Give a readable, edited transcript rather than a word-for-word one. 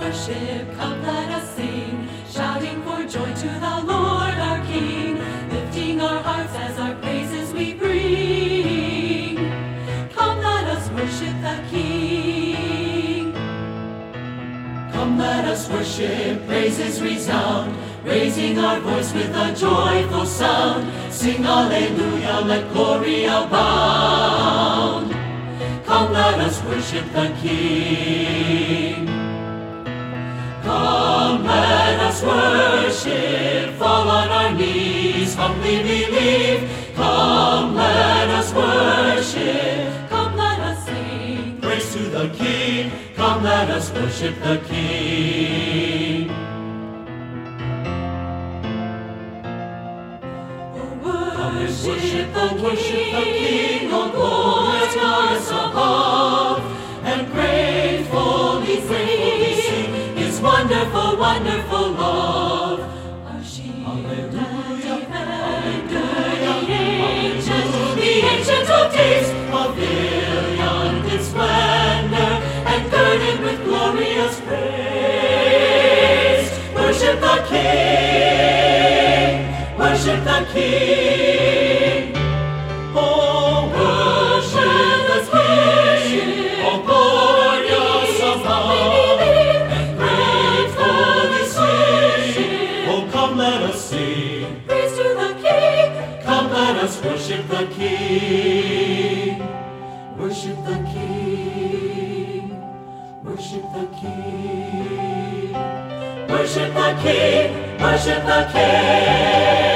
worship, come let us sing, shouting for joy to the Lord our King, lifting our hearts as our praises we bring. Come let us worship the King. Come let us worship, praises resound, raising our voice with a joyful sound. Sing Alleluia, let glory abound. Come let us worship the King. Come let us worship, fall on our knees, humbly believe. Come let us worship, come let us sing praise to the King. Come let us worship the King. Worship the King, O glorious above, and gratefully sing His wonderful, wonderful love. Our shield and defender, the Ancient of Days, pavilion in splendor, and girded with glorious praise. Worship the King, worship the King. Oh, worship the King, oh glorious above, and gratefully sing. Oh, come let us sing praise to the King. Come let us worship the King. Worship the King. Worship the King. Worship the King. Worship the King.